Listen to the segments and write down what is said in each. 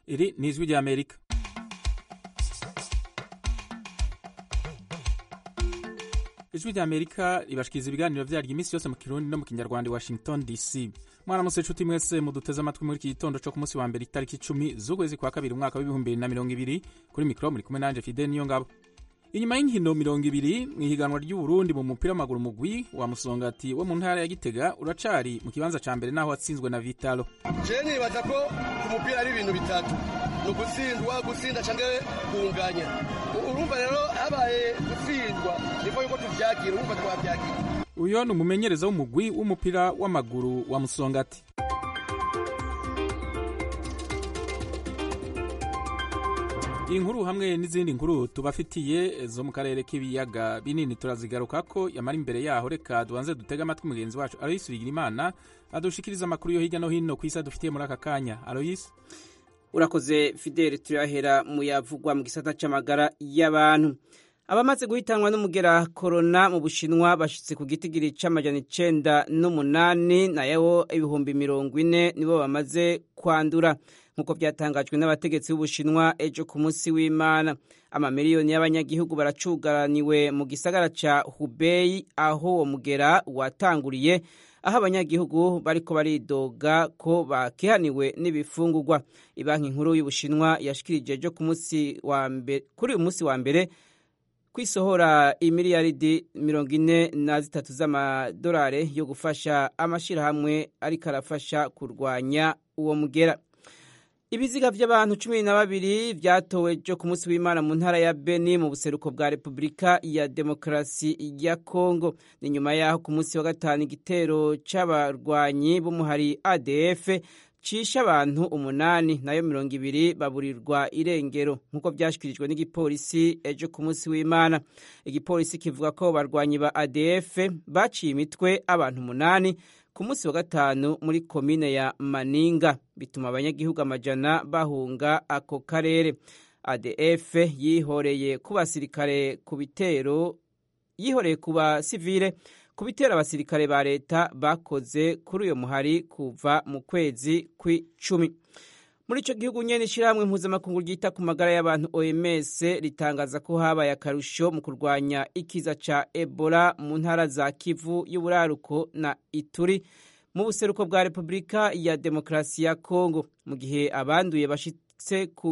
Iri ni ijwi ry'Amerika. Ijwi ry'Amerika ribashikiriza ibiganiro vyaryo iminsi yose mu Kirundi no mu Kinyarwanda, Washington DC. Mwaramutse nshuti mwese muduteze amatwi muri iki gitondo co ku munsi wa mbere itariki 10 z'ukwezi kwa kabiri umwaka w'2020. Kuri mikro muri kumwe nanje Fidel Niyongabo. Inyuma y'inkino 20 mw'ihiganwa ry'u Burundi mu mupira w'amaguru mugwi wa Musongati wo mu ntara ya Gitega uracari mu kibanza ca mbere naho watsinzwe na Vitalo. Je nibaza ko ku mupira ari ibintu bitatu: no gutsinda canke kunganya. Urumva rero habaye gutsindwa niko yuko tuvyakira, urumva twavyakira. Uyo ni umumenyereza w'umugwi w'umupira w'amaguru wa Musongati. Inkuru hamwe n'izindi nkuru tubafitiye zo mu karere k'ibiyaga binini turazigarukako. Yamara imbere yaho reka dubanze dutega amatwi mugenzi wacu Aloyes Bigirimana adushikiriza amakuru yo hirya no hino kw'isi dufitiye muri aka kanya. Aloyes, urakoze Fidel. Turahera mu yavugwa mu gisata c'amagara y'abantu. Abamaze guhitanwa n'umugera corona mu Bushinwa bashitse ku gitigiri c'amajana 98 nayo 40,000 nibo bamaze kwandura nkuko byatangajwe n'abategetsi b'Ubushinwa ejo ku munsi w'Imana. Amamiliyoni y'abanyagihugu baracugaraniwe mu gisagara ca Hubei aho uwo mugera watanguriye, aho abanyagihugu bariko baridoga ko bakihaniwe n'ibifungurwa. Ibanki nkuru y'Ubushinwa yashikirije ejo ku munsi wa mbere, kuri uyu munsi wa mbere, kwisohora imiliyaridi 43 z'amadolari yo gufasha amashirahamwe ariko arafasha kurwanya uwo mugera. Ibiziga vy'abantu 12 vyatowe ejo ku munsi w'Imana mu ntara ya Beni mu buseruko bwa Republika ya Demokarasi ya Kongo. Ni nyuma yaho ku munsi wa gatanu igitero c'abarwanyi b'umuhari ADF cisha abantu 8 nayo 20 baburirwa irengero nkuko vyashikirijwe n'igipolisi ejo ku munsi w'Imana. Igipolisi kivuga ko barwanyi ba ADF baciye imitwe abantu 8 ku munsi wa gatanu muri komine ya Maninga, bituma abanyagihugu amajana bahunga ako karere. ADF yihoreye ku basirikare ku bitero, yihoreye ku basivile ku bitero abasirikare ba leta bakoze kuri uyo muhari kuva mu kwezi kw'icumi. Muri ico gihugu nyene ishirahamwe mpuzamakungu ryita ku magara y'abantu OMS ritangaza ko habaye akarusho mu kurwanya ikiza ca Ebola mu ntara za Kivu y'uburaruko na Ituri mu buseruko bwa Republika ya Demokarasi ya Kongo, mu gihe abanduye bashitse ku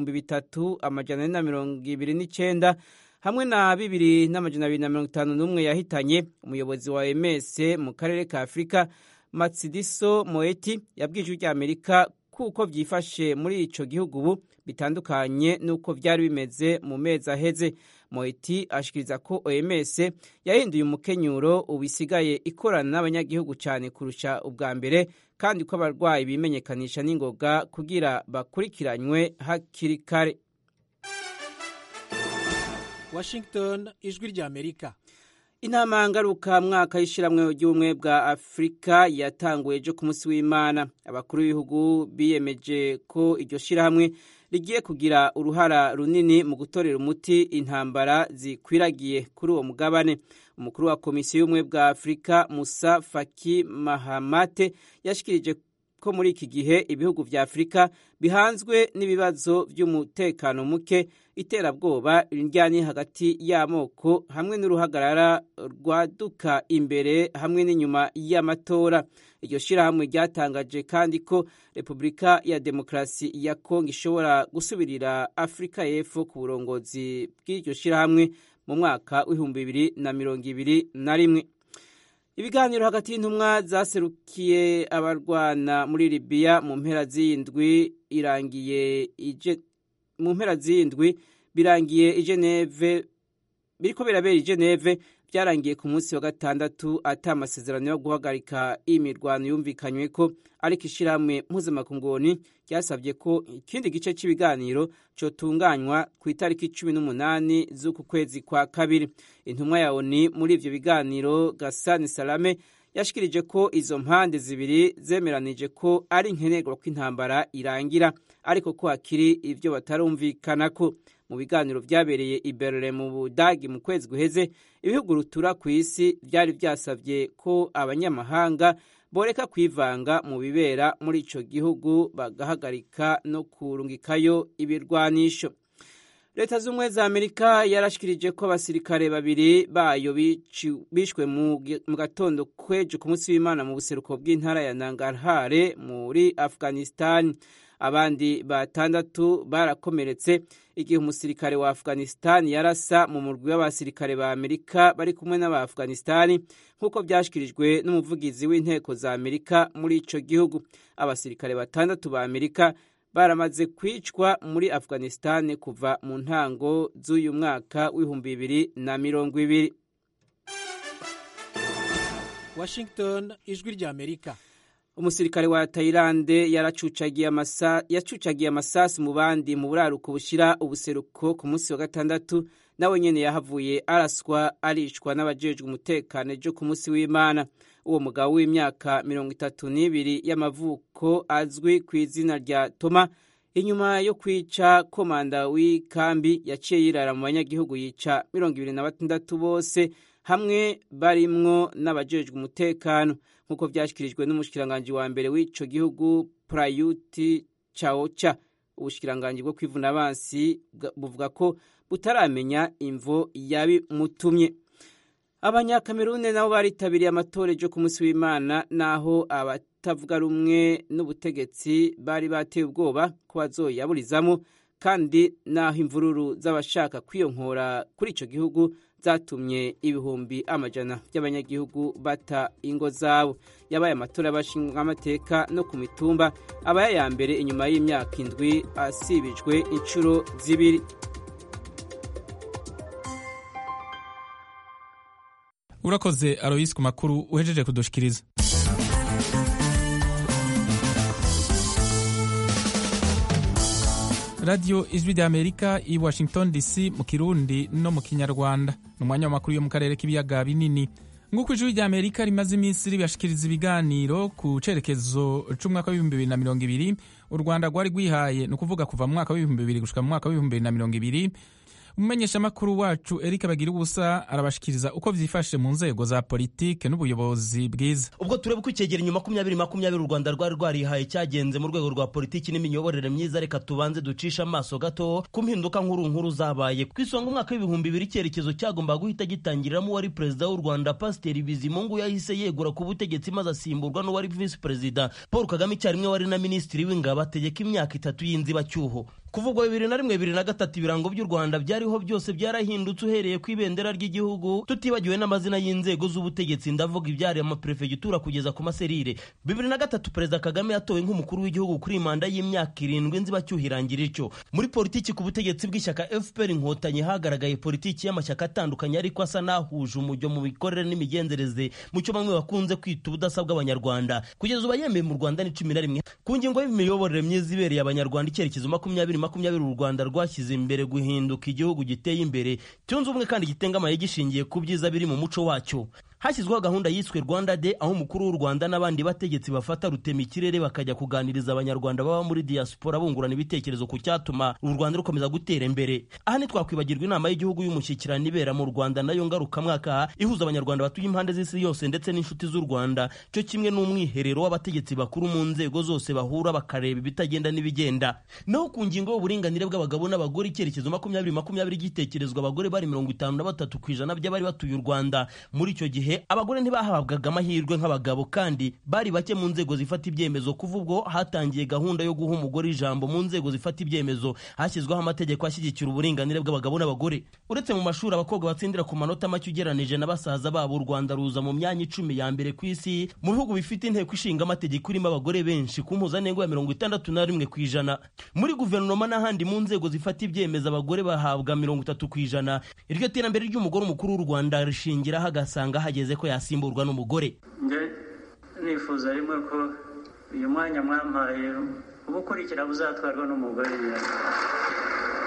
3,429 hamwe na 2,251 yahitanye. Umuyobozi wa OMS mu karere ka Afrika Matsidiso Moeti yabwije ijwi ry'Amerika kuko vyifashe muri ico gihugu ubu bitandukanye nuko vyari bimeze mu mezi aheze. Moeti ashikiriza ko OMS yahinduye umukenyuro ubisigaye ikorana n'abanyagihugu cyane kurusha ubwa mbere, kandi ko abarwayi bimenyekanisha n'ingoga kugira bakurikiranywe hakiri kare. Washington, ijwi ry'Amerika. Inama ngaruka mwaka y'ishiramwe ry'ubumwe bwa Afrika yatanguye ejo ku munsi w'Imana. Abakuru b'ibihugu biyemeje ko iryo shirahamwe rigiye kugira uruhara runini mu gutorera umuti intambara zikwiragiye kuri uwo mugabane. Umukuru wa Komisiyo y'ubumwe bwa Afrika Musa Faki Mahamate yashikirije ko muri iki gihe ibihugu vya Afrika bihanzwe n'ibibazo by'umutekano muke, iterabwoba, indyane hagati y'amoko hamwe n'uruhagarara rwaduka imbere hamwe n'inyuma y'amatora. Iryo shirahamwe ryatangaje kandi ko Republika ya Demokarasi ya Kongo ishobora gusubirira Afrika y'Epfo ku burongozi bw'iryo shirahamwe mu mwaka w'2021. Ibiganiro hagati y'intumwa zaserukiye abarwana muri Libya mu mpera z'indwi birangiye i Geneve, biriko birabera i Geneve, byarangiye ku munsi wa gatandatu ata amasezerano yo guhagarika imirwano yumvikanywe ko, ariko ishirahamwe mpuzamakungu ryasabye ko ikindi gice cy'ibiganiro cotunganywa ku itariki 18 z'uku kwezi kwa kabiri. Intumwa ya ONU muri ivyo biganiro Gassani Salame yashikirije ko izo mpande zibiri zemeranije ko ari nkenerwa ko intambara irangira, ariko ko hakiri ivyo batarumvikanako. Mu biganiro vyabereye i Berlin mu Budagi mu kwezi guheze, ibihugu rutura ku isi vyari vyasavye ko abanyamahanga boreka kwivanga mu bibera muri ico gihugu bagahagarika no kurungikayo ibirwanisho. Leta z'Ubumwe za Amerika yarashikirije ko abasirikare babiri bayo bishwe mu gatondo kwejo ku munsi w'Imana mu buseruko bw'intara ya Nangarhar muri Afghanistan. Abandi batandatu barakomeretse igihe umusirikare wa Afghanistan yarasa mu murwi w'abasirikare ba Amerika bari kumwe n'aba Afghanistan nk'uko byashikirijwe n'umuvugizi w'inteko za Amerika muri ico gihugu. Abasirikare batandatu ba Amerika baramaze kwicwa muri Afghanistan kuva mu ntango z'uyu mwaka w'2020. Washington, ijwi rya Amerika. Umusirikare wa Thailand yacucagiye amasasi mu bandi mu buraruko bushira ubuseruko ku munsi wa gatandatu, nawe nyene yahavuye aricwa n'abajejwe umutekano ejo ku munsi w'Imana. Uwo mugabo w'imyaka 32 y'amavuko azwi ku izina rya Toma, inyuma yo kwica komanda w'ikambi yaciye yirara mu banyagihugu yica 26 bose hamwe barimwo n'abajejwe umutekano, nkuko vyashikirijwe n'umushikiranganje wa mbere w'ico gihugu Prayut Chan-o-cha. Ubushikiranganje bwo kwivuna abansi buvuga ko butaramenya imvo yabimutumye. Abanyakamerune nabo baritabiriye amatora ejo ku munsi w'Imana, naho abatavuga rumwe n'ubutegetsi bari bateye ubwoba ko bazoyaburizamo, kandi naho imvururu z'abashaka kwiyonkora kuri ico gihugu zatumye ibihumbi amajana by'abanyagihugu bata ingo zabo. Yabaye amatora y'abashinga amateka no ku mitumba, abaye ya mbere inyuma y'imyaka 7 asibijwe incuro 2. Urakoze Alois ku makuru uhejeje kudushikiriza. Radio Ijwi rya Amerika i Washington DC mu Kirundi no mu Kinyarwanda. N'umwanya w'amakuru yo mu karere k'ibiyaga binini. Nguko Ijwi rya Amerika rimaze iminsi ribashikiriza ibiganiro ku cerekezo c'umwaka wa 2020, u Rwanda rwari rwihaye no kuvuga kuva mu mwaka wa 2020 gushika mu mwaka wa 2020. Umumenyesha makuru wacu Eric Bagirubusa arabashikiriza uko vyifashe mu nzego za politike n'ubuyobozi bwiza. Ubwo turebe ko icegera inyuma 2020 u Rwanda rwari rwarihaye cyagenze mu rwego rwa politiki n'imiyoborere myiza, reka tubanze ducisha amaso gato ku mpinduka nkuru zabaye. Kwisonga umwaka w'2000 icyerekezo cyagomba guhita gitangiriramo wari president w'u Rwanda Pasteur Bizimungu yahise yegura ku butegetsi maze asimburwa no wari vice president Paul Kagame, cyarimwe wari na ministri w'ingabo, ategeka imyaka 3 y'inzibacyuho. Kuvugwa 2001-2003 ibirango by'u Rwanda byariho byose byarahindutse, uhereye ku ibendera ry'igihugu, tutibagiwe n'amazina y'inzego z'ubutegetsi, ndavuga ibyari amaprefegitura kugeza ku maserire. 2003 Perezida Kagame yatowe nk'umukuru w'igihugu kuri manda y'imyaka 7 inzibacyuho irangira icyo. Muri politiki ku butegetsi bw'ishyaka FPR Inkotanyi hagaragaye politiki y'amashyaka atandukanye ariko asa nahuje umujyo mu mikorere n'imigenzereze, mu cyo bamwe bakunze kwita ubudasabwa abanyarwanda. Kugeza ubu yemeye mu Rwanda ni 11. Ku ngingo y'imiyoborere myiza ibereye abanyarwanda, icyerekezo 2020 u Rwanda rwashyize imbere guhinduka igihugu giteye imbere, cyunze ubumwe kandi gitengamaye gishingiye ku byiza biri mu muco wacyo. Hashyizweho gahunda yiswe Rwanda Day, aho umukuru w'u Rwanda n'abandi bategetsi bafata rutema ikirere bakajya kuganiriza abanyarwanda baba muri diaspora bungurana ibitekerezo ku cyatuma u Rwanda rukomeza gutera imbere. Aha ntitwakwibagirwa inama y'igihugu y'umushyikirano ibera mu Rwanda, nayo ngarukamwaka ihuza abanyarwanda batuye impande z'isi yose ndetse n'inshuti z'u Rwanda, cyo kimwe n'umwiherero w'abategetsi bakuru mu nzego zose bahura bakareba ibitagenda n'ibigenda. Naho ku ngingo y'uburinganire bw'abagabo n'abagore, icyerekezo 2020 gitekerezwa abagore bari 53% by'abari batuye u Rwanda. Muri icyo gihe abagore ntibahabwaga amahirwe nk'abagabo, kandi bari bake mu nzego zifata ibyemezo. Kuva ubwo hatangiye gahunda yo guha umugore ijambo mu nzego zifata ibyemezo, hashyizweho amategeko ashyigikira uburinganire bw'abagabo n'abagore. Uretse mu mashuri abakobwa batsindira ku manota make ugeranije na basaza babo, u Rwanda ruza mu myanya 10 ya mbere ku isi mu bihugu bifite inteko ishinga amategeko irimo abagore benshi, ku mpuzandengo ya 61%. Muri guverinoma n'ahandi mu nzego zifata ibyemezo abagore bahabwa 30%. Iryo terambere ry'umugore umukuru w'u Rwanda rishingiraho agasanga hageze ko yasimburwa n'umugore. Nge nifuza rimwe ko uyu mwanya mwampaye ubukurikira buzatwarwa n'umugore.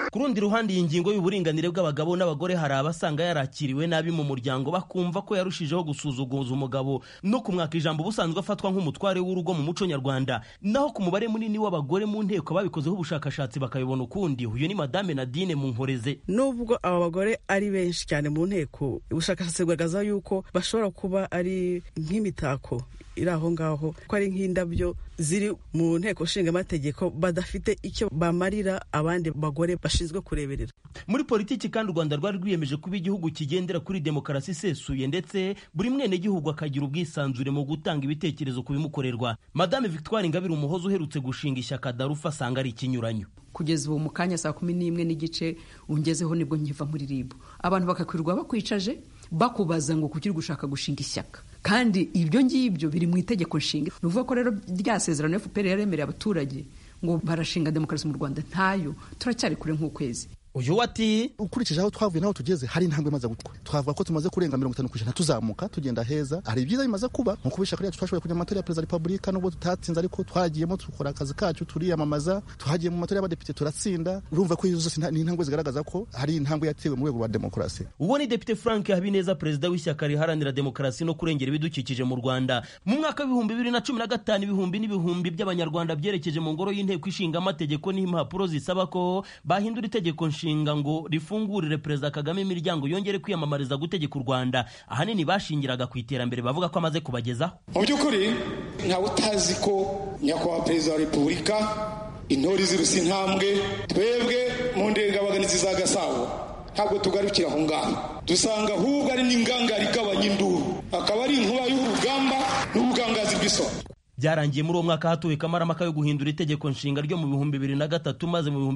Ku rundi ruhande iyi ngingo y'uburinganire bw'abagabo n'abagore hari abasanga yarakiriwe nabi mu muryango bakumva ko yarushijeho gusuzuguza umugabo no kumwaka ijambo busanzwe afatwa nk'umutware w'urugo mu muco nyarwanda. Naho ku mubare munini w'abagore mu nteko babikozeho ubushakashatsi bakabibona ukundi. Uyu ni Madame Nadine Munkoreze. Nubwo aba bagore ari benshi cyane mu nteko, ubushakashatsi bugaragaza yuko bashobora kuba ari nk'imitako iri aho ngaho, ko ari nk'indabyo ziri mu nteko nshinga amategeko badafite icyo bamarira abandi bagore bashinzwe kureberera. Muri politiki kandi u Rwanda rwari rwiyemeje kuba igihugu kigendera kuri demokarasi isesuye, ndetse buri mwene gihugu akagira ubwisanzure mu gutanga ibitekerezo ku bimukorerwa. Madame Victoire Ingabire Umuhoza uherutse gushinga ishyaka Darufa asanga ari ikinyuranyo. Kugeza ubu mu kanya saa 11:15 ungezeho nibwo nkiva muri RIB, abantu bakakwirwa bakwicaje bakubaza ngo kuki gushaka gushinga ishyaka, kandi ibyo ngibyo biri mu itegeko nshinga. Nuvuga ko rero rya sezerano FPR yaremereye abaturage ngo barashinga demokarasi mu Rwanda ntayo, turacyari kure nk'ukwezi. Uyu wati ukurikije aho twavuye naho tugeze hari intambwe imaze gutwa. Twavuga ko tumaze kurenga 50% tuzamuka tugenda heza. Hari ibyiza bimaze kuba nko kubisha kuri twashoboye kujya mu matora ya Perezida wa Repubulika n'ubwo tutatsinze, ariko twagiyemo tukora akazi kacu turiyamamaza, tuhagiye mu matora y'abadepite turatsinda. Urumva ko izo zose ni intambwe zigaragaza ko hari intambwe yatewe mu rwego rwa demokarasi. Uwo ni Depite Frank Habineza, perezida w'ishyaka riharanira demokarasi no kurengera ibidukikije mu Rwanda. Mu mwaka wa 2015 ibihumbi by'abanyarwanda byerekeje mu ngoro y'inteko ishinga amategeko n'impapuro zisaba ko bahindura itegeko nshinga ngo rifungurire Perezida Kagame imiryango yongere kwiyamamariza gutegeka u Rwanda. Ahanini bashingiraga ku iterambere bavuga ko amaze kubagezaho. Mu by'ukuri ntawe utazi ko nyakubahwa Perezida wa Repubulika intore zirusa intambwe, twebwe mu ndengabaganizi za Gasabo ntabwo tugarukira aho ngaho, dusanga ahubwo ari n'ingangari igabanya induru, akaba ari inkuba y'urugamba n'ubugangazi bw'isonga. Byarangiye muri uwo mwaka hatuwe kamaramaka yo guhindura itegeko nshinga ryo mu 2003, maze mu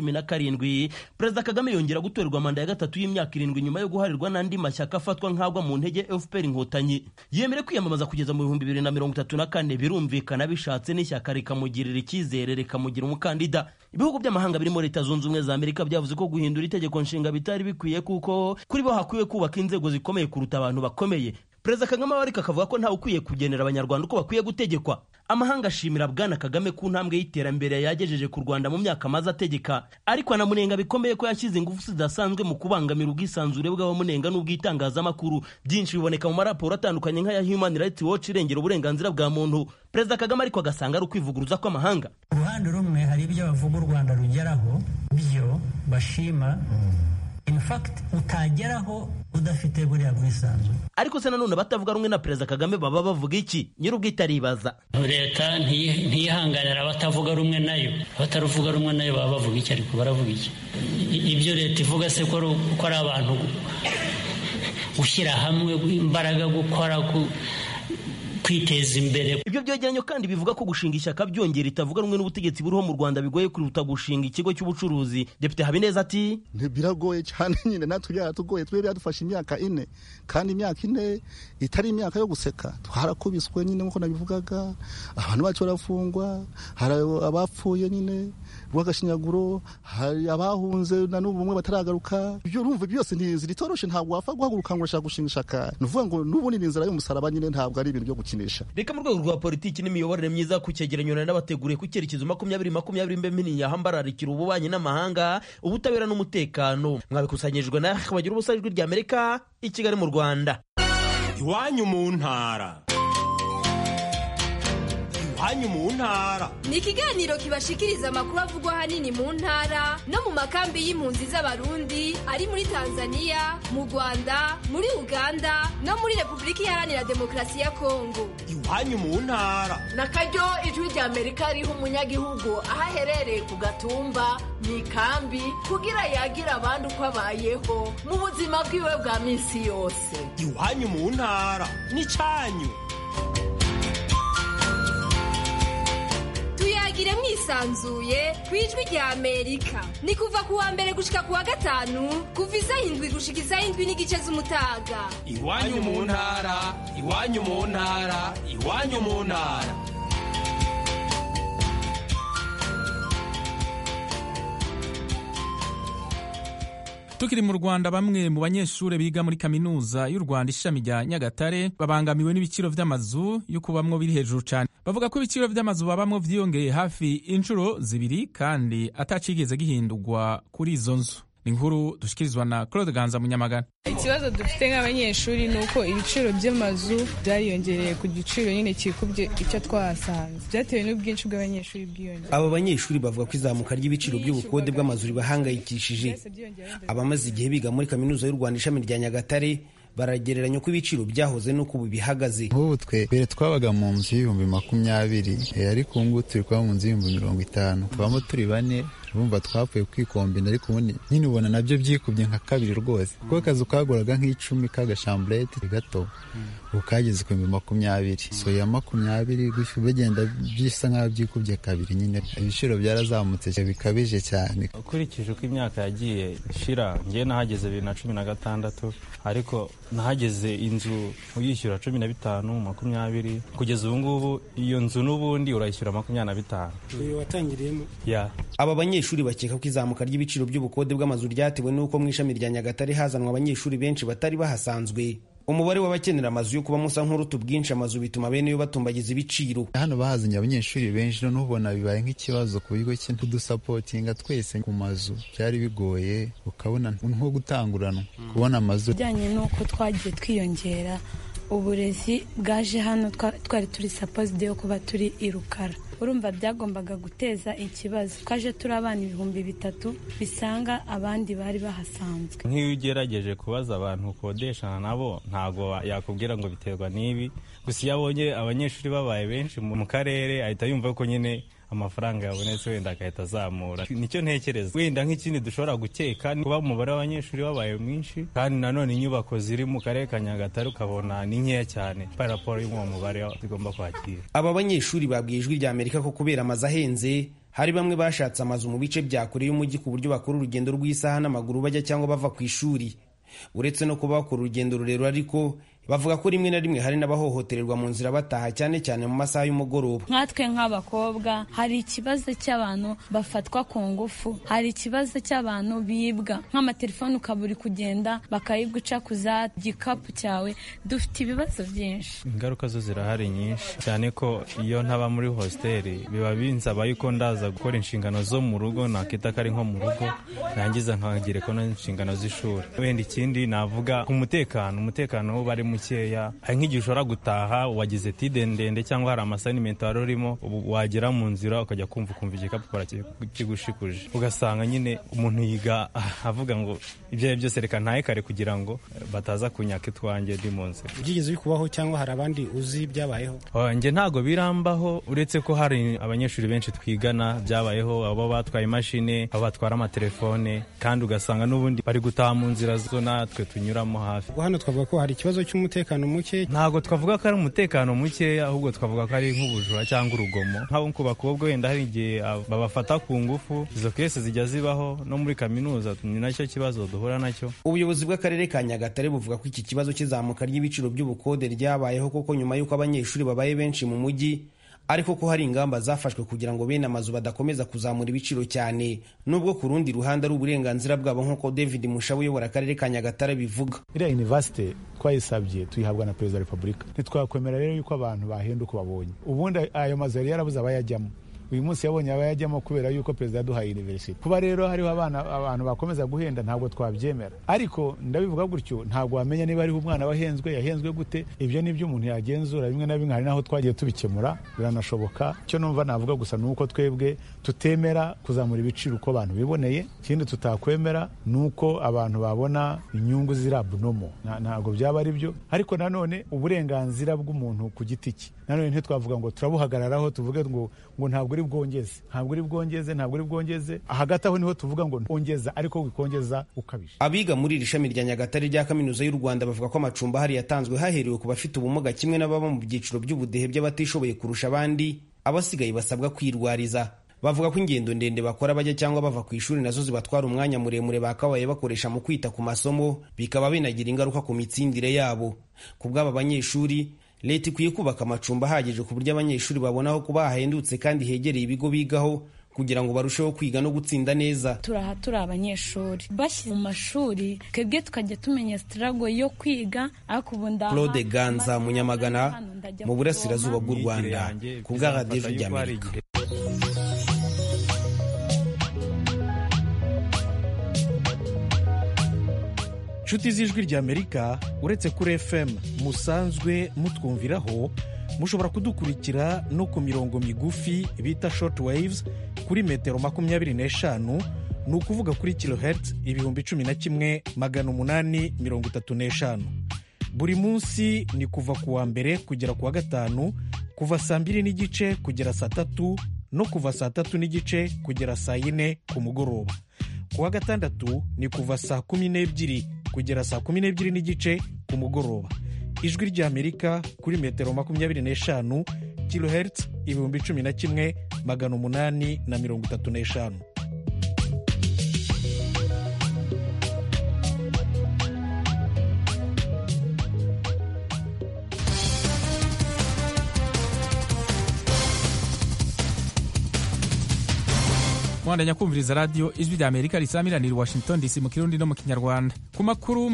2017 Perezida Kagame yongera gutorerwa manda ya gatatu y'imyaka 7 nyuma yo guharirwa n'andi mashyaka afatwa nk'agwa mu ntege FPR Inkotanyi. Yemere kwiyamamaza kugeza mu 2034, birumvikana bishatse n'ishyaka rikamugirira icyizere rikamugira umukandida. Ibihugu by'amahanga birimo Leta Zunze Ubumwe za Amerika byavuze ko guhindura itegeko nshinga bitari bikwiye kuko kuri bo hakwiye kubaka inzego zikomeye kuruta abantu bakomeye. Perezida Kagame warika akavuga ko ntawe ukwiye kugenera abanyarwanda uko bakwiye gutegekwa. Amahanga ashimira Bwana Kagame ku ntambwe y'iterambere yagejeje ku Rwanda mu myaka maze ategeka, ariko anamunenga bikomeye ko yashyize ingufu zidasanzwe mu kubangamira ubwisanzure bw'abamunenga n'ubwitangazamakuru. Byinshi biboneka mu maraporo atandukanye nk'aya Human Rights Watch irengera uburenganzira bwa muntu. Perezida Kagame ariko agasanga ari ukwivuguruza kw'amahanga. Uruhande rumwe hari ibyo bavuga u Rwanda rugeraho byo bashima, in fact utageraho udafite buriya bwisanzure. Ariko se nanone batavuga rumwe na Perezida Kagame baba bavuga iki? Nyir'ubwite aribaza. Leta ntiyihanganira abatavuga rumwe nayo, abataruvuga rumwe nayo baba bavuga iki? Ariko baravuga iki? Ibyo leta ivuga se ko ari abantu gushyira hamwe imbaraga, gukora kwiteza imbere. Ibyo byegeranyo kandi bivuga ko gushinga ishyaka byongera itavuga rumwe n'ubutegetsi buriho mu Rwanda bigoye kuruta gushinga ikigo cy'ubucuruzi. Depite Habineza ati biragoye cyane nyine, natwe byaratugoye, twebwe byadufashe imyaka 4, kandi imyaka 4 itari imyaka yo guseka. Twarakubiswe nyine nkuko nabivugaga, abantu bacu barafungwa, hari abapfuye nyine rw'agashinyaguro, hari abahunze na n'ubu bamwe bataragaruka. Ibyo urumva byose ntiziritoroshe, ntabwo wafa guhaguruka ngo urashaka gushinga ishyaka. Nuvuga ngo n'ubundi ni inzira y'umusaraba nyine, ntabwo ari ibintu byo gukinisha. Reka mu rwego rwa politiki n'imiyoborere myiza ku cyegeranyo n'abateguriye ku cyerekezo 2020 mbemini yahambararikira ububanyi n'amahanga, ubutabera n'umutekano. Mwabikusanyijwe na bagira ubusa ijwi rya Amerika i Kigali mu Rwanda. Iwanyu mu ntara. Iwanyu mu ntara ni ikiganiro kibashikiriza amakuru avugwa hanini mu ntara no mu makambi y'impunzi z'abarundi ari muri Tanzania, mu Rwanda, muri Uganda no muri Repubulika Iharanira Demokarasi ya Kongo. Iwanyu mu ntara nakaryo ijwi rya Amerika riha umunyagihugu aho aherereye ku gatumba mu ikambi kugira yagira abandi uko abayeho mu buzima bwiwe bwa minsi yose. Iwanyu mu ntara ni cyanyu. Tuyagire mwisanzuye ku ijwi rya Amerika. Ni kuva ku wa mbere gushika ku wa gatanu, kuva isaha 7 gushika isaha 7:15 z'umutaga. Iwanyu mu ntara, iwanyu mu ntara, iwanyu mu ntara. Tukiri mu Rwanda, bamwe mu banyeshuri biga muri kaminuza y'u Rwanda ishami rya Nyagatare babangamiwe n'ibiciro vy'amazu yo kubamwo biri hejuru cyane. Bavuga ko ibiciro vy'amazu babamwo vyiyongeye hafi inshuro zibiri kandi atacigeze gihindurwa kuri izo nzu. Inkuru dushikirizwa na Claude Ganza Munyamagana. Ikibazo dufite nk'abanyeshuri ni uko ibiciro by'amazu byariyongereye ku giciro nyine kikubye icyo twahasanze, byatewe n'ubwinshi bw'abanyeshuri bwiyongera. Aba banyeshuri bavuga ko izamuka ry'ibiciro by'ubukode bw'amazu ribahangayikishije. Abamaze igihe biga muri kaminuza y'u Rwanda ishami rya Nyagatare baragereranya uko ibiciro byahoze n'uko ubu bihagaze. Nk'ubu mbere twabaga mu nzu y'ibihumbi 20, ariko ubu ngubu turi kuba mu nzu y'ibihumbi 50. Tubamo turi bane, urumva twapfuye kwikombina, ariko ubundi nyine ubona nabyo byikubye nka kabiri rwose. Kuko akazu kaguraga nk'icumi k'agashamburete gato ubu kageze ku 20. So ya 20 gutyo bigenda bisa nk'aho byikubye kabiri. Nyine ibiciro byarazamutse bikabije cyane. Ukurikije uko imyaka yagiye ishira, ngiye nahageze 2016, ariko nahageze inzu uyishyura 15, 20, kugeza ubu ngubu iyo nzu n'ubundi urayishyura 25. Uyu watangiriyemo aba banyeshuri bakeka ko izamuka ry'ibiciro by'ubukode bw'amazu ryatewe n'uko mu ishami rya Nyagatare hazanwa abanyeshuri benshi batari bahasanzwe. Umubare w'abakenera amazu yo kubamo usa nk'uruta ubwinshi amazu, bituma bene yo batumbagiza ibiciro. Hano bahazanye abanyeshuri benshi, none ubona bibaye nk'ikibazo ku bigo kudusapotinga twese ku mazu. Byari bigoye, ukabona nko gutanguranwa kubona amazu. Bijyanye n'uko twagiye twiyongera, uburezi bwaje hano twari turi supposed yo kuba turi i Rukara. Urumva byagombaga guteza ikibazo. Twaje turi abana 3,000 bisanga abandi bari bahasanzwe. Nk'iyo ugerageje kubaza abantu ukodeshana nabo, ntago yakubwira ngo biterwa n'ibi. Gusa iyo abonye abanyeshuri babaye benshi mu karere, ahita yumva ko nyine amafaranga yabonetse wenda agahita azamura. Nicyo ntekereza. Wenda nk'ikindi dushobora gukeka ni kuba umubare w'abanyeshuri babaye mwinshi, kandi nanone inyubako ziri mu karere ka Nyagatare ukabona ni nkeya cyane par rapport y'uwo mubare zigomba kwakira. Aba banyeshuri babwiye Ijwi rya Amerika ko kubera amazu ahenze, hari bamwe bashatse amazu mu bice bya kure y'umujyi ku buryo bakora urugendo rw'isaha n'amaguru bajya cyangwa bava ku ishuri. Uretse no kuba bakora urugendo rurerure, ariko bavuga ko rimwe na rimwe hari n'abahohotererwa mu nzira bataha, cyane cyane mu masaha y'umugoroba. Nkatwe nk'abakobwa hari ikibazo cy'abantu bafatwa ku ngufu, hari ikibazo cy'abantu bibwa nk'amatelefone, ukaburi kugenda bakayiguca kuza gikapu cyawe. Dufite ibibazo byinshi. Ingaruka zo zirahari nyinshi, cyane ko iyo ntaba muri hosteli biba binsaba yuko ndaza gukora inshingano zo mu rugo, nakita kari nko mu rugo, nangiza nkagire ko n'inshingano z'ishuri. Wenda ikindi navuga ku umutekano bari mukeya. Hari nk'igihe ushobora gutaha wagize tide ndende cyangwa hari amasanimento wari urimo, wagera mu nzira ukajya kumva igikapu kigushikuje, ugasanga nyine umuntu yiga avuga ngo ibyo byose reka ntahe kare kugira ngo bataza kunyaka itwanjye ndi mu nzira. Byigeze bikubaho cyangwa hari abandi uzi byabayeho? Njye ntago birambaho, uretse ko hari abanyeshuri benshi twigana byabayeho, abo batwaye imashini, abo batwara amatelefone, kandi ugasanga n'ubundi bari gutaha mu nzira zo natwe tunyuramo hafi. Hano twavuga ko hari ikibazo cy'umutekano muke. Ntago twavuga ko ari umutekano muke, ahubwo twavuga ko ari nk'ubujura cyangwa urugomo. Nk'abo ku bakobwa wenda hari igihe babafata ku ngufu, izo kese zijya zibaho no muri kaminuza, ni nacyo kibazo duhura nacyo. Ubuyobozi bw'akarere ka Nyagatare buvuga ko iki kibazo cy'izamuka ry'ibiciro by'ubukode ryabayeho koko nyuma y'uko abanyeshuri babaye benshi mu mujyi, ariko ko hari ingamba zafashwe kugira ngo bene amazu badakomeza kuzamura ibiciro cyane, nubwo ku rundi ruhande ari uburenganzira bwabo, nk'uko David Mushabu uyobora akarere ka Nyagatare bivuga. Iriya university twayisabye tuyihabwa na Perezida wa Repubulika. Ntitwakwemera rero yuko abantu bahenda uko babonye. Ubundi ayo mazu yari yarabuze abayajyamo, uyu munsi yabonye abayajyamo kubera yuko Perezida yaduhaye university. Kuba rero hariho abantu bakomeza guhenda ntabwo twabyemera, ariko ndabivuga gutyo ntabwo wamenya niba ariho umwana yahenzwe gute. Ibyo nibyo umuntu yagenzura, bimwe na bimwe hari naho twagiye tubikemura, biranashoboka. Icyo numva navuga gusa nuko twebwe tutemera kuzamura ibiciro uko abantu biboneye. Ikindi tutakwemera nuko abantu babona inyungu zirabunomo, ntabwo byaba ari byo. Ariko nanone uburenganzira bw'umuntu ku giti cye, nanone ntitwavuga ngo turabuhagararaho tuvuge ngo ntabwo uri bwongeze. Hagati aho niho tuvuga ngo ongeza, ariko wikongeza ukabije. Abiga muri iri shami rya Nyagatare rya Kaminuza y'u Rwanda bavuga ko amacumbi ahari yatanzwe haherewe ku bafite ubumuga, kimwe n'ababa mu byiciro by'ubudehe by'abatishoboye kurusha abandi. Abasigaye basabwa kwirwariza. Bavuga ko ingendo ndende bakora bajya cyangwa bava ku ishuri nazo zibatwara umwanya muremure bakabaye bakoresha mu kwita ku masomo, bikaba binagira ingaruka ku mitsindire yabo. Ku bw'aba banyeshuri, Leta ikwiye kubaka amacumbi ahagije ku buryo abanyeshuri babona aho kuba hahendutse kandi hegereye ibigo bigaho, kugira ngo barusheho kwiga no gutsinda neza. Turaha turi abanyeshuri bashyize mu mashuri twebwe tukajya tumenya struggle yo kwiga ariko ubundi Claude Ganza Munyamagana mu burasirazuba bw'u Rwanda ku bwa Radio y'Amerika. Inshuti z'Ijwi ry'Amerika uretse kuri FM musanzwe mutwumviraho, mushobora kudukurikira no ku mirongo migufi bita short waves kuri metero 25, ni ukuvuga kuri kilohertz 11,835. Buri munsi ni kuva ku wa mbere kugera ku wa gatanu, kuva saa 2:30 kugera saa 3 no kuva saa 3:30 kugera saa 4 ku mugoroba. Ku wa gatandatu ni kuva saa 12 kugera saa 12:30 ku mugoroba. Ijwi ry'Amerika kuri metero 25 kilohertz 11,835. Mwandanya kumviriza radio Ijwi ry'Amerika risamiranira Washington DC mu Kirundi no mu Kinyarwanda. Ku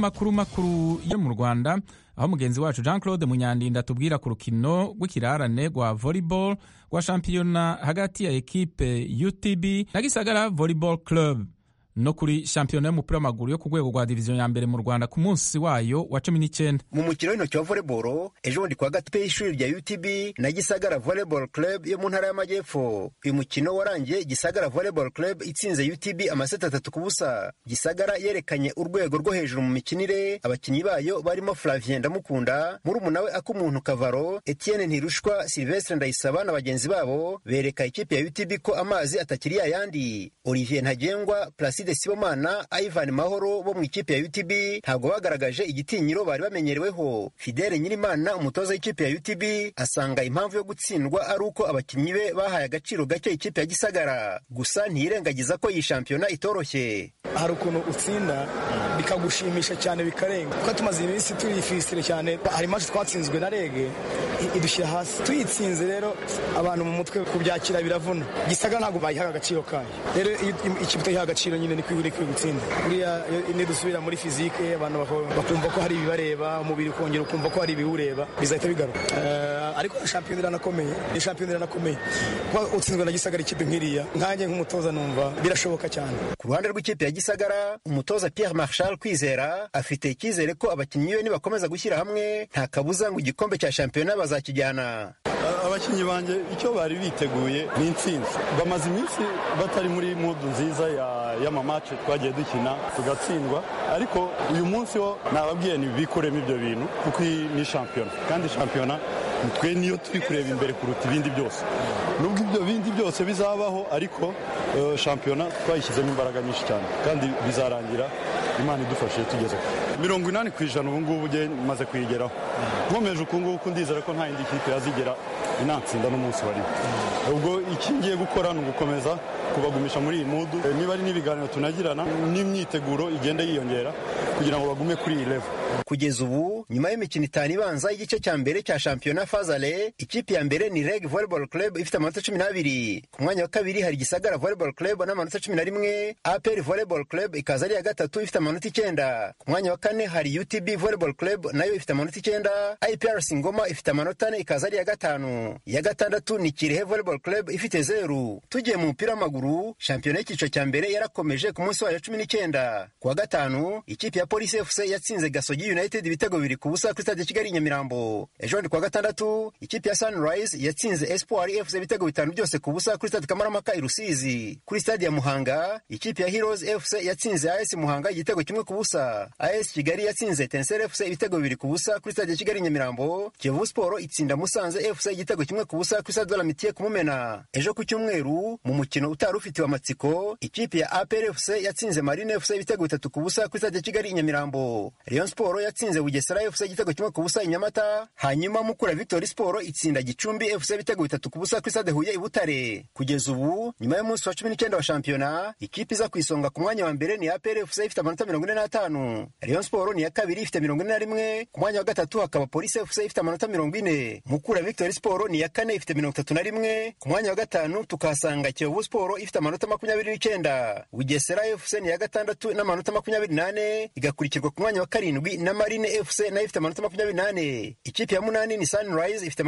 makuru yo mu Rwanda, aho mugenzi wacu Jean Claude Munyandinda tubwira ku rukino rw'ikirarane rwa volleyball rwa shampiyona hagati ya ekipe UTB na Gisagara Volleyball Club no kuri shampiyona y'umupira w'amaguru yo ku rwego rwa diviziyo ya mbere mu Rwanda ku munsi wayo wa 19. Mu mukino w'intoki wa volleyball ejo bundi kwa gatatu y'ishuri rya UTB na Gisagara Volleyball Club yo mu ntara y'Amajyepfo. Uyu mukino warangiye Gisagara Volleyball Club itsinze UTB amaseti 3-0. Gisagara yerekanye urwego rwo hejuru mu mikinire, abakinnyi bayo barimo Flavien Ndamukunda, murumuna we Akumuntu Kavaro, Etienne Ntirushwa, Sylvestre Ndayisaba na bagenzi babo bereka ikipe ya UTB ko amazi atakiri yayandi. Olivier Ntagengwa, Placide Sibomana, Ivan Mahoro bo mu ikipe ya UTB ntabwo bagaragaje igitinyiro bari bamenyereweho. Fidele Nyirimana umutoza w'ikipe ya UTB asanga impamvu yo gutsindwa ari uko abakinnyi be bahaye agaciro gake ikipe ya Gisagara. Gusa ntiyirengagiza ko iyi shampiyona itoroshye. Hari ukuntu utsinda bikagushimisha cyane bikarenga. Kuko tumaze iminsi turifisire cyane. Hari match twatsinzwe na Rege idushyira hasi. Tuyitsinze rero abantu mu mutwe kubyakira biravuna. Gisagara ntabwo bayihaga agaciro kayo. Rero ikipe itayiha agaciro nyine ni kwigura gutsinda. Buriya ni dusubira muri physique abantu bakumva ko hari ibibareba, umubiri ukongera ukumva ko hari ibiwureba, bizahita bigaruka. Ariko shampiyona iranakomeye. Ni shampiyona iranakomeye. Kuko utsinzwe na Gisagara ikipe nkiriya. Nkanjye nk'umutoza numva birashoboka cyane. Ku ruhande rw'ikipe ya Gisagara, umutoza Pierre Marshal Kwizera afite icyizere ko abakinnyi be nibakomeza gushyira hamwe nta kabuza ngo igikombe cya shampiyona bazakijyana. Abakinnyi banjye icyo bari biteguye ni intsinzi. Bamaze iminsi batari muri mood nziza y'amamace twagiye dukina tugatsindwa, ariko uyu munsi wo nababwiye bikoremo ibyo bintu kuko ni shampiyona, kandi shampiyona twe niyo turi kureba imbere kuruta ibindi byose. Nubwo ibyo bindi byose bizabaho, ariko shampiyona twayishyizemo imbaraga nyinshi cyane kandi bizarangira Imana idufashije tugeze 80% ubu ngubu maze kuyigeraho. Nkomeje uku nguku ndizera ko nta yindi kipe yazigera inatsinda n'umunsi wari. Ubwo iki ngiye gukora ni ugukomeza kubagumisha muri iyi mudu, niba ari n'ibiganiro tunagirana n'imyiteguro igenda yiyongera kugira ngo bagume kuri iyi level. Kugeza ubu nyuma y'imikino 5 ibanza y'igice cya mbere cya shampiyona Fazale, ikipe ya mbere ni Reg Volleyball Club ifite amanota 12. Ku mwanya wa kabiri hari Gisagara Volleyball Club n'amanota 11. APR Volleyball Club ikaza ari ya gatatu ifite amanota 9. Ku mwanya wa kane hari UTB Volleyball Club nayo ifite amanota 9. IPRC Ngoma ifite amanota 4 ikaza ari ya gatanu. Ya gatandatu ni Kirehe Volleyball Club ifite 0. Tugiye mu mupira w'amaguru, shampiyona y'icyiciro cya mbere yarakomeje ku munsi wa 19. Ku wa gatanu ikipe ya Police FC yatsinze Gasogi United ibitego 2-0 kuri stade Kigali Nyamirambo. Ejo ndi ku wa gatandatu ikipe ya Sunrise yatsinze Espoir FC ibitego 5 byose ku busa kuri stade Kamarampaka i Rusizi. Kuri stade ya Muhanga ikipe ya Heroes FC yatsinze AS Muhanga igitego 1-0. AS Kigali yatsinze Etincelle FC ibitego 2-0 kuri stade Kigali Nyamirambo. Kiyovu Sport itsinda Musanze FC igitego 1-0 kuri stade Olamitiye ku Mumena. Ejo ku cyumweru mu mukino utari ufitiwe amatsiko, ikipe ya APR FC yatsinze Marine FC ibitego 3-0 kuri stade Kigali Nyamirambo. Rayon Sport yatsinze Bugesera FC igitego 1-0 i Nyamata. Hanyuma Mukura Victory Sport itsinda Gicumbi FC ibitego 3-0 kuri stade Huye i Butare. Kugeza ubu nyuma y'umunsi wa 19 wa shampiyona, ikipe iza kwisonga ku mwanya wa mbere ni APR FC ifite amanota 45. Rayon Sport ni ya kabiri ifite 41, ku mwanya wa gatatu hakaba Police FC ifite amanota 40. Mukura Victory Sport ni ya kane ifite 31, ku mwanya wa gatanu tukahasanga Kiyovu Sport ifite amanota 29. Bugesera FC ni ya gatandatu n'amanota 28, igakurikirwa ku mwanya wa karindwi na Marine FC nayo ifite amanota 28. Ikipe ya munani ni Sunrise ifite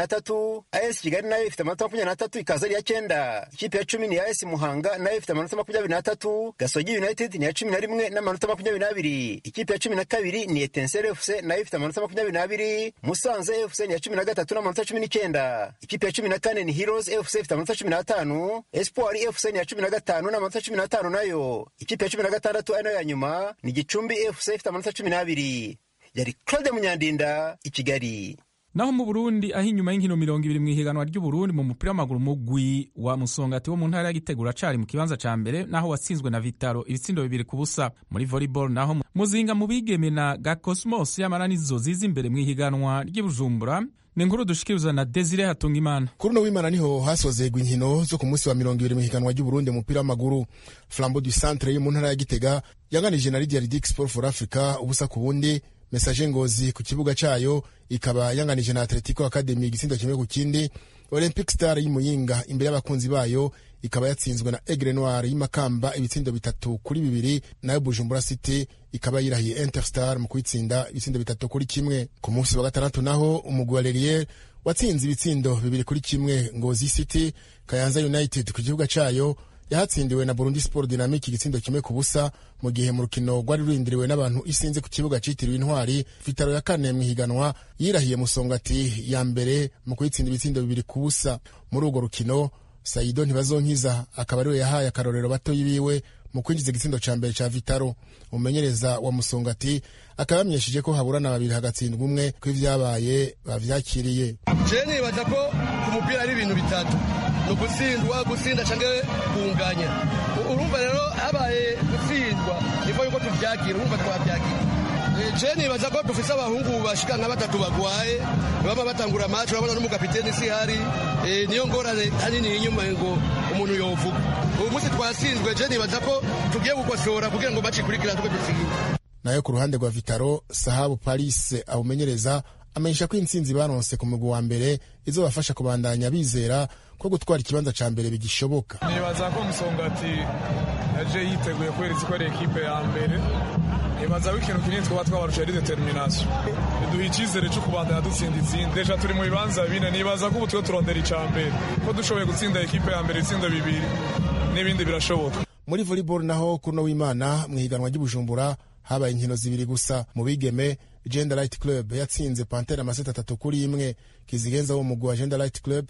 23, AS Kigali nayo ifite amanota 23 ikaza ari ya 9. Ikipe ya 10 ni AS Muhanga nayo ifite amanota 23, Gasogi United ni ya 11 n'amanota 22. Ikipe ya 12 ni Etincelle FC nayo ifite amanota 22, Musanze FC ni ya 13 n'amanota 19. Ikipe ya 14 ni Heroes FC ifite amanota 15, Espoir FC ni ya 15 n'amanota 15 nayo. Ikipe ya 16 ari nayo ya nyuma ni Gicumbi FC ifite amanota 12. Yari Claude Munyandinda i Kigali. Naho mu Burundi aho inyuma y'inkino 20 mu ihiganwa ry'u Burundi mu mupira w'amaguru mugwi wa Musongati wo mu ntara ya Gitega cari mu kibanza ca mbere naho watsinzwe na Vitaro ibitsindo 2-0. Muri volleyball naho Muzinga mu bigeme na Gakosmos y'amaranizo ziza imbere mu ihiganwa ry'Ibujumbura. Ni inkuru dushikiriza na Desire Hatungimana. Kuri no w'Imana niho hasozegwa inkino zo ku munsi wa 20 mu ihiganwa ry'u Burundi mu mupira w'amaguru. Flambeau du Centre yo mu ntara ya Gitega yaganije na Lydia Ridic Sport for Africa ubusa ku bundi. Message Ngozi ku kibuga cayo ikaba yanganije na Atletico Academy igitsindo kimwe ku kindi. Olympic Star y'Imuyinga imbere y'abakunzi bayo ikaba yatsinzwe na Aigle Noir y'Imakamba ibitsindo 3-2, nayo Bujumbura City ikaba yirahiye Interstar mu kwitsinda ibitsindo 3-1. Ku munsi wa gatandatu naho umugwi wa Lelier watsinze ibitsindo 2-1 Ngozi City. Kayanza United ku kibuga cayo yahatsindiwe na Burundi Sport Dynamic igitsindo kimwe ku busa, mu gihe mu rukino rwari rurindiriwe n'abantu isinze ku kibuga citiriwe Intwari. Vitaro ya kane mu higanwa yirahiye Musongati ya mbere mu kwitsinda ibitsindo 2 ku busa. Muri urwo rukino Saido Ntibazonkiza akaba ariwe yahaye akarorero bato yibiwe mu kwinjiza igitsindo ca mbere ca Vitaro. Umumenyereza wa Musongati akaba yamenyesheje ko haburana babiri hagatsindwa umwe ko ivyabaye bavyakiriye. Jeni baza ko ku mupira ari ibintu bitatu: no gutsindwa, gutsinda canke kunganya. Urumva rero habaye gutsindwa niko yuko tuvyakira, urumva twavyakira. Jeni baza ko dufise abahungu bashika nka 3 bagwaye baba batangura match, urabona n'umukapiteni si hari, niyo ngorane hanini inyuma ngo umuntu yovuga. Ubu munsi twatsinzwe, Jeni baza ko tugiye gukosora kugira ngo bacikurikira tuko dutsinda. Nayo ku ruhande rwa Vitaro, Sahabu Paris abumenyereza amenyesha ko intsinzi baronse ku mugwi wa mbere izobafasha kubandanya bizera ko gutwara ikibanza ca mbere bigishoboka. Nibaza ko Musongati yaje yiteguye kwereka ko ari ekipe ya mbere. Nibaza w'ikintu kinini twaba twabarusha ari determination. Duha icizere cyo kubandanya dutsinda itsinda. Deja turi mu bibanza bine, nibaza ko ubu twe turondera ica mbere. Ko dushoboye gutsinda ekipe ya mbere itsinda 2 n'ibindi birashoboka. Muri volleyball naho kuno w'Imana mu higanwa ry'Ibujumbura habaye inkino 2 gusa. Mu bigeme Gender Light Club yatsinze Pantera amaseta 3-1. Kizigenza wo mugwi wa Gender Light Club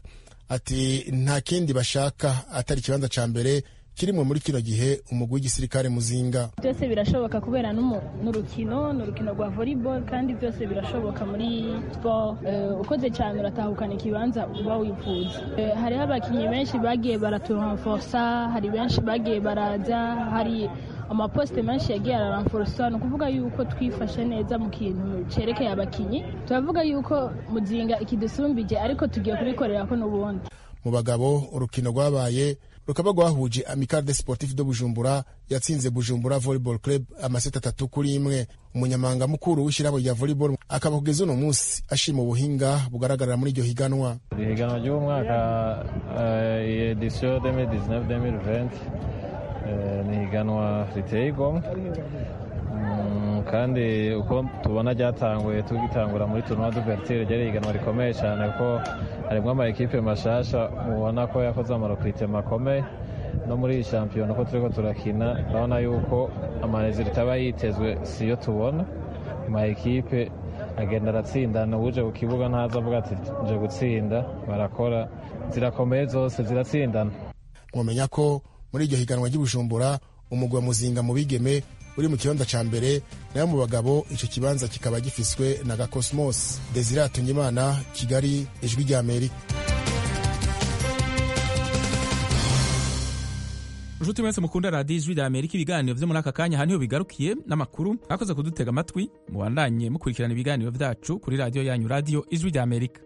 ati nta kindi bashaka atari ikibanza ca mbere kirimwe muri kino gihe umugwi w'igisirikare Muzinga. Byose birashoboka kubera n'urukino rwa volleyball, kandi byose birashoboka muri sport. Ukoze cyane uratahukana ikibanza uba wifuza. Hariho abakinnyi benshi bagiye baraturenforsa, hari benshi bagiye baraza, hari amaposte menshi yagiye araranforsa. Ni ukuvuga yuko twifashe neza mu kintu cerekeye abakinnyi. Turavuga yuko Muzinga ikidusumbije, ariko tugiye kubikorera ko n'ubundi. Mu bagabo urukino rwabaye rukaba rwahuje Amical des Sportifs de Bujumbura yatsinze Bujumbura Volleyball Club amaseta 3-1. Umunyamanga mukuru w'ishirahamwe rya volleyball akaba kugeza uno munsi ashima ubuhinga bugaragara muri iryo higanwa. Ihiganwa ry'umwaka edition 2019-2020 ni higanwa riteye igomwe, kandi uko tubona ryatanguye tugitangura muri tournoi d'ouverture ryari higanwa rikomeye cyane ko harimwo ama ekipe mashasha mubona ko yakoze amarokrite makomeye. No muri iyi shampiyona uko turiko turakina urabona yuko amarezilita aba yitezwe siyo tubona. Ama ekipe agenda aratsindana, uje ku kibuga ntaza avuga ati nje gutsinda, barakora, zirakomeye zose ziratsindana. Mwomenya ko muri iryo higanwa ry'Ibujumbura umugwi wa Muzinga mu bigeme uri mu kibanza ca mbere, nayo mu bagabo ico kibanza kikaba gifiswe na Gakosmos. Desire Hatungimana, Kigali, Ijwi rya Amerika. Nshuti mwese mukunda radio Ijwi rya Amerika, ibiganiro vyo muri aka kanya haniho bigarukiye n'amakuru. Mwakoze kudutega amatwi, mubandanye mukurikirana ibiganiro vyacu kuri radio yanyu, radio Ijwi rya Amerika.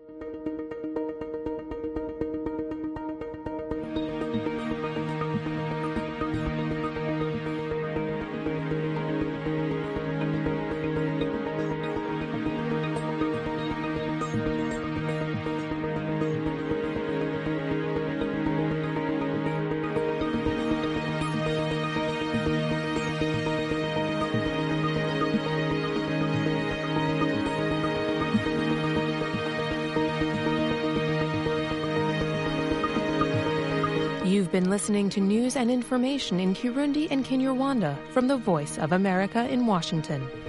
You've been listening to news and information in Kirundi and Kinyarwanda from the Voice of America in Washington.